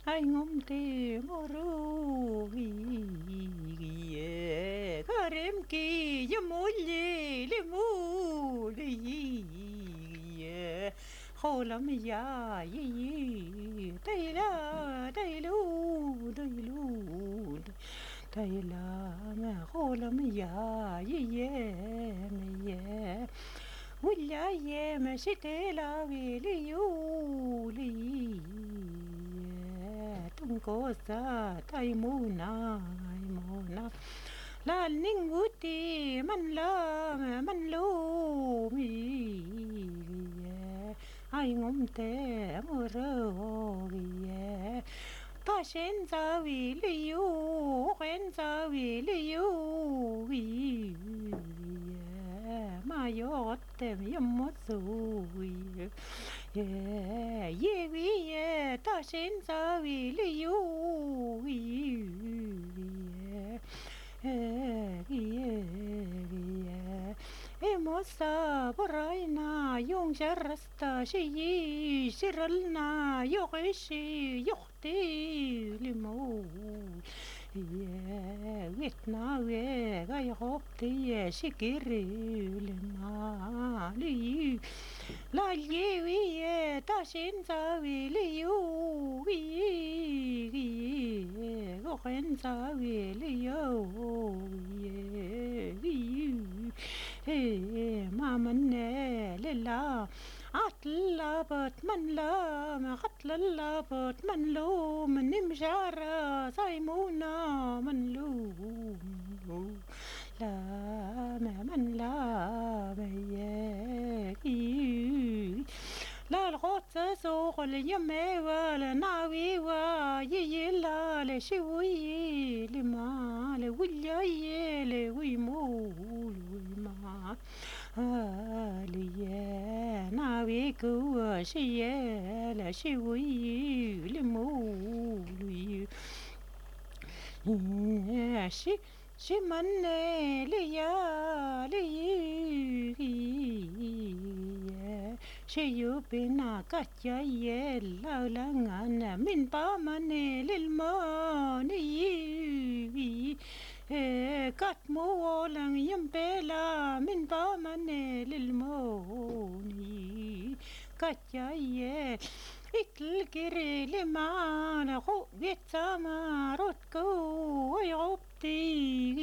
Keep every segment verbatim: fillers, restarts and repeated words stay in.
Haingomte moroviye karemki yamulye lemulye kholam ya yi tayla taylu taylu tayla ma kholam ya yi ye ولا يا شتلا ويليولي تنكوسا تايمونا ايمونا لا نينغوتي من لا من لومي اي غمتي مروي طاشين زاوي ليو غين زاوي ليو ما يغتم يمسوي يوي تاشين زاوي ليوي إموسا براينا يوم جرستا شي شرلنا يغشي يختي لمو ويتنا ويغا يغبتي شكري لمالي لا يوي تاشين زاوي ليوي غين زاوي ليوي ما من لله عطل بتمن لا ما عطل لا بتمن لو من مجارة صايمونا من لو لا ما من لا مياكي لا الغوت سوق اليمي ولا ناوي ويي لا لشوي لما لولي لويمول ويما ليا ناوي كوا شيا لشوي لمول شي شي من ليا ليا شيو بنا كاتيا يلا لغانا من باماني للماني كاتمو لن يمبلا من باماني للموني كاتيا يلا إكلكري لمانا غو بيتساما روتكو ويغبتي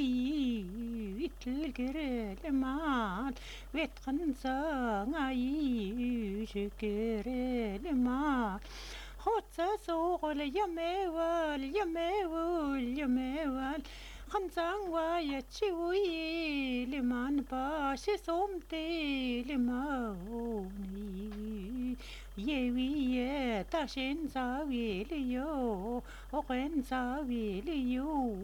إكلكري لمان بيتخنسا غاي شكري لمان خوتسا سوق اليميوال اليميوال اليميوال خنسان ويتشوي لمان باشي صومتي لموني يوي تاشين زاوي ليو وغين زاوي ليو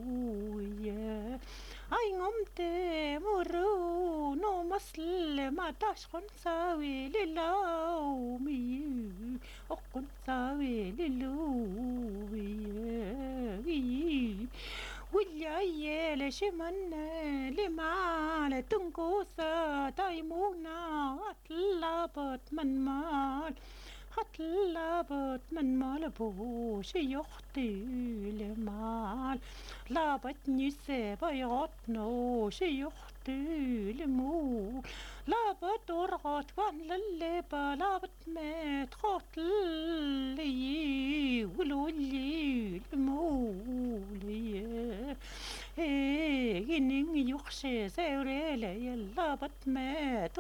اي غمت مرو نو مسل ما تاشخن زاوي للاومي وقن زاوي للوي ويا يا شمن لما تنكوسا تايمونا اطلبت من مال اطلبت من مال بوش يختي لمال لابت نسيب يغطنو شيختي لمول لابت ورغت وان لليبا لابت مات خطلي ولولي لمولي إيه إني يخشى سيريلي يلا بتمات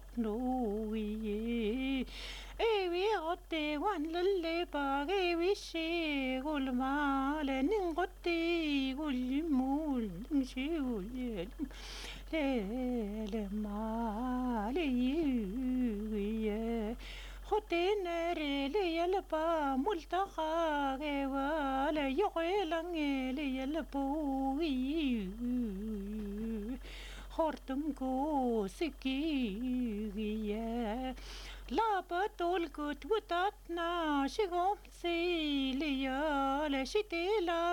ورغطنوي إيه ويغطي وان للي باقي وشي قول مال نغطي قول يمول نمشي قول يلم ليل مالي خطين ريلي يلبا ملتقى ولا يغيلن لي يلبوي خورتم كو سكي لا بطول كت وتاتنا شغم سيليا لشتي لا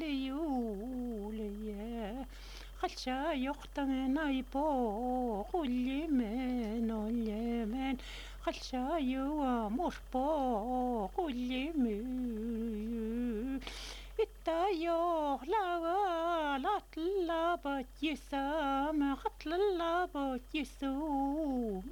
ويليوليا خلشا يختن نايبو خلي من اليمن خلشا يوا مربو خلي من إتايو لا لا تلا بتيسام قتل لا بتيسو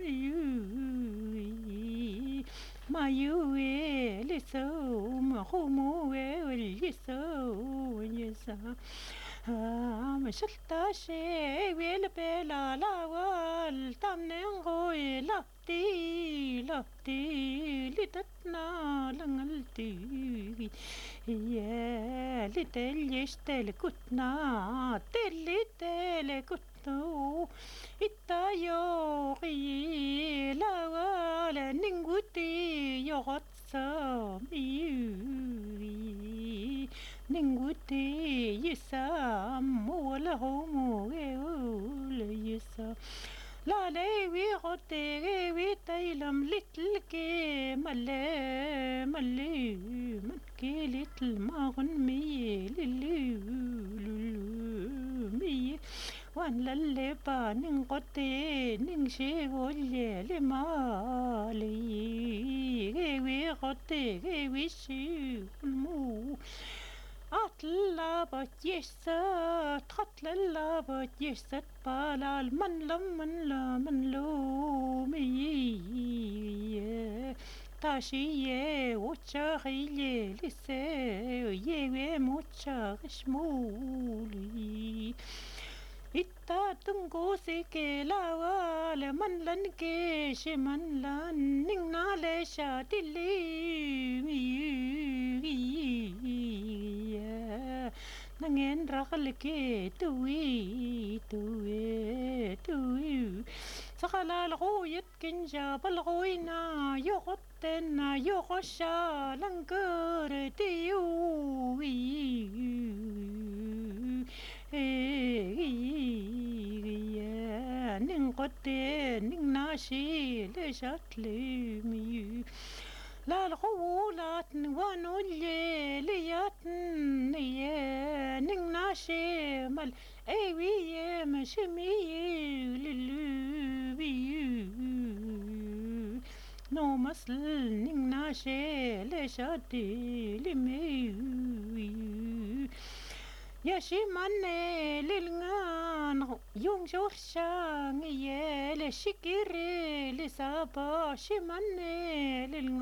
ما يوي لسو ما خمو لسو يسا مشلتا شي ويل بلا لا وال تامنين غوي لابتي لابتي لتتنا لنغلتي يا لتل يشتل كتنا تلي تل كتنو إتايو غي لا وال ننغوتي يغطسام يوي ننغوتي يسام ولا هومو يسام لا ليوي غوتي وي تايلم لتل كي ملي ملي منكي لتل ماغن مي للي مي وان للي با ننغوتي ننشي غولي لمالي وي غوتي وي شي المو أطلع بتيسات خطلع بتيسات بالا من لمن لا من لومي تاشيه وتشاغيه لسه يوي متشاغشمولي إتا تنقوسي كلا ولا من لن كيش من لن نغنا لشا تلي نغين رغلكي توي توي توي سخلا الغوية كنجاب الغوينا يغطنا يغشا لنكر تيوي ننقطي نناشي لشاتلي ميو لا الغولات نوانو الليليات نيا نناشي مال ايوي مشمي للوبيو نو مسل نناشي لشاتي لميو يا شي ماني للغان يوم جورشان يا لشكر لسابا شي ماني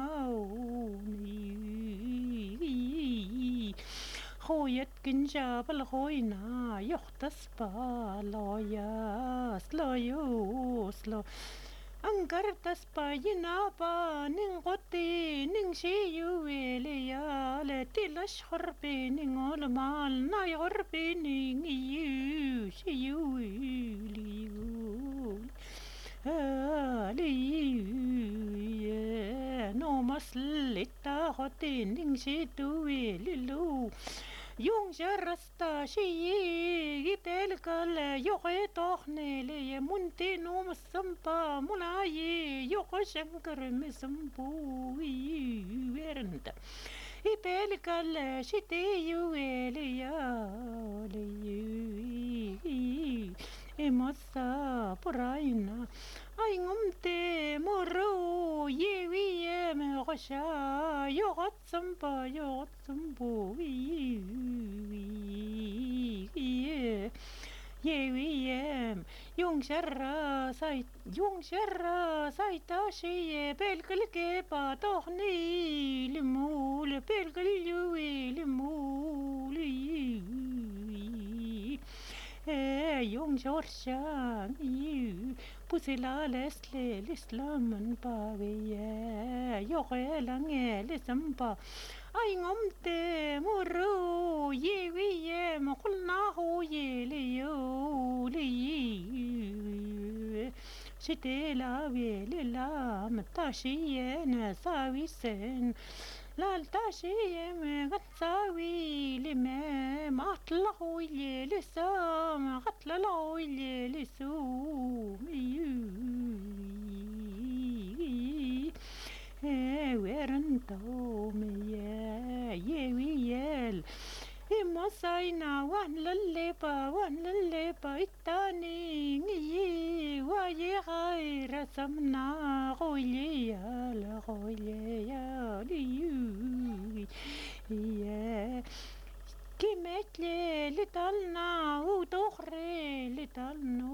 للغاوني خويت كنجاب الغوينا يختص بالا ياس لا يوس لا أنكر تسباينا با ننغطي ننشي يويليا لتلش خربي ننغول مال ناي غربي ننغيو شيويليو هاليو نو مسل التاغطي ننشي تويليلو يوم جرستا شيء بالكال يوغي توخني لي منتي نوم السمبا مناي يوغي شنكر مسمبو ويرنت بالكال شتي يويلي لي إمسا براينا أي غمتي مرو يوي مغشا يغط سمبا يغط سمبو يوي يوم شرا سايت يوم شرا سايتاشي بالكل باتوخني لمول بالكل يوي لمولي يوم جورشان يو بوسلا لسلي لسلامن باغيا يوغيلان لسمبا أي غمتي مرو يوي مقلنا هو يليو لي شتي لا ويلي لا متاشي نساوي سن لا التاشي مغتساوي لما ما طلعوا اللي لسا ما غطلعوا اللي لسو ويرنتو ميا يويال إما ساينا وان لليبا وان لليبا التاني نيي واي غير سمنا غويا لا غويا ليو يا كي لطلنا وتخري لطلنا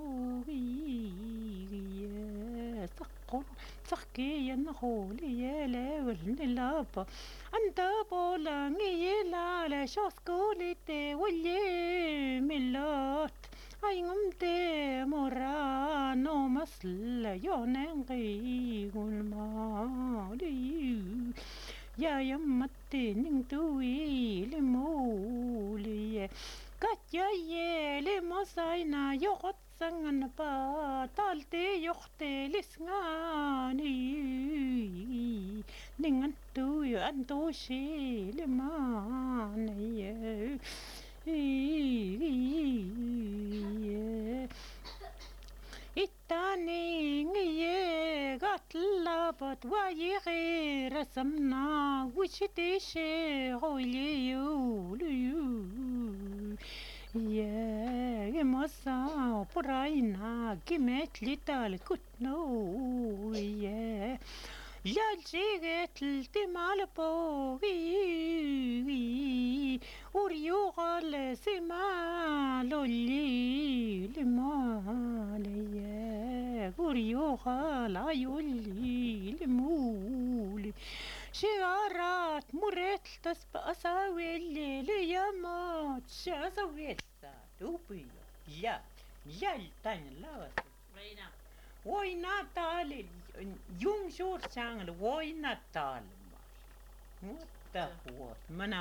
سقر سقي ينخولي يا لا والنلابا أنت بولا نيلا لا شاسكولي تي ولي ملات أي غمتي مرانو مسل يونغي والمالي يا يمتي ننتوي لمولي كاتيا يلي مصاينا يغط سنغن با تالتي يختي لسغاني ننتوي أنتوشي لماني التاني غيه قتلبت ويغي رسمنا وشتيشي غوليو ليو يا مصا براينا كمت لتال كتنو يا جالجيغت التمال بوغي وريوغال سمالو اللي لمالي وريوغال عيولي لمولي شعارات مريت تسبق أساوي الليل يا مات شاسوي دوبي يا يا التاني لا وين وين تالي يوم شور شانغل وين تالي ما تهوت منا